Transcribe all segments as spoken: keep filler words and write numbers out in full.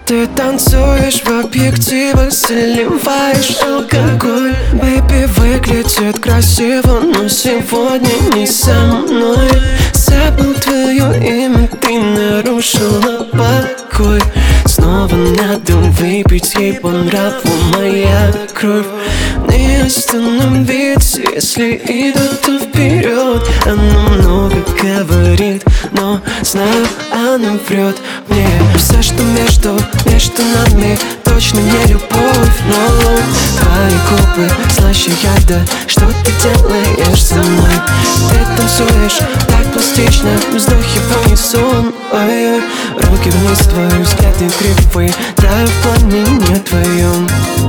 Ты танцуешь в объективах, заливаешь алкоголь. Бэйби, выглядит красиво, но сегодня не со мной. Забыл твое имя, ты нарушила покой. Снова надо выпить, ей по нраву моя кровь. Не остановиться, если идут, то вперед. Она много говорит, но знаю, она врет мне. Все, что между, между нами, точно не любовь, но твои губы слаще яда. Что ты делаешь со мной? Ты танцуешь так пластично, вздохи в унисон. Ой-ой, руки вниз, твои взгляды кривые, таю в пламени твоем.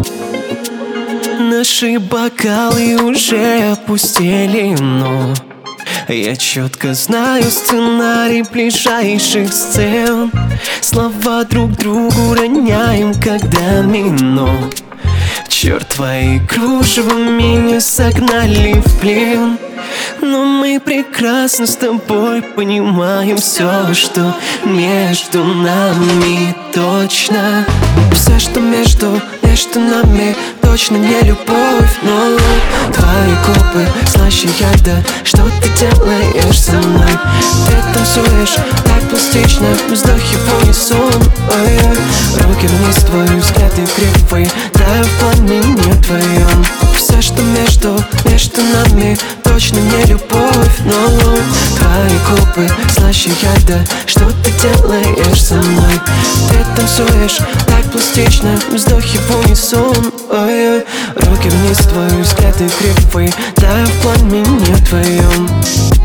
Наши бокалы уже опустели, но я четко знаю сценарий ближайших сцен. Слова друг другу роняем, когда минут. Черт, твои кружева меня согнали в плен. Но мы прекрасно с тобой понимаем все, что между нами точно. Все, что между, между нами, точно не любовь, но твои губы слаще яда. Что ты делаешь со мной? Ты танцуешь так пластично, вздохи в унисон. Ой-ой, руки вниз, твои взгляды кривые, таю в пламени твоем. Все, что между, между нами, точно не любовь, но твои губы слаще яда. Что ты делаешь со мной? Ты танцуешь так пластично, вздохи в унисон. Ой-ой, руки вниз, твои взгляды кривые, таю в пламени твоем.